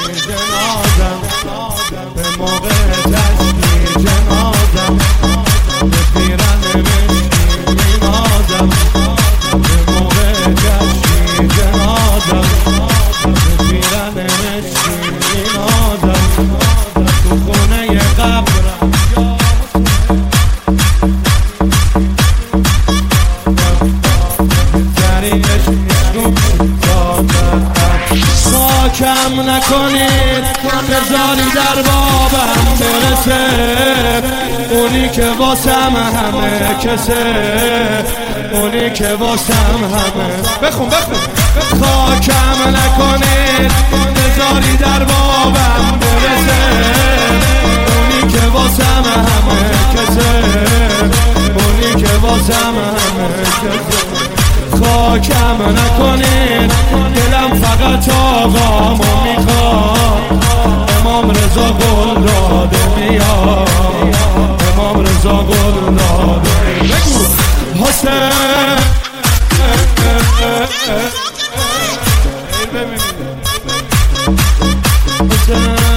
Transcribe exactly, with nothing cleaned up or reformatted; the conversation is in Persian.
جنازم به موقع تشکیل جنازم بگیرن مشکی مینازم به موقع تشکیل جنازم بگیرن مشکی مینازم تو خونه قبرم کم نکنید بذاری در بابم برسه اونی که واسم همه کسه اونی که واسم همه بخون بخون خاکم نکنید بذاری در بابم برسه اونی که واسم همه کسه اونی که واسم همه کسه خاکم نکنید دلم فقط آقامو میخواد امام رضا گل داده میاد امام رضا گل داده بگو حسین حسین